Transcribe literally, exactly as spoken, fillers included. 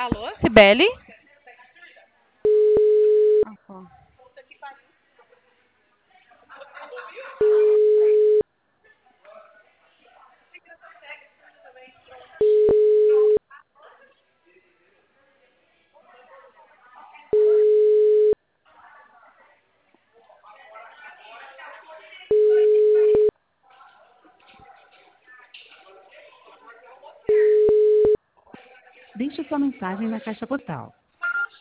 Alô, Cibele? Ah, tá. Deixe sua mensagem na caixa postal.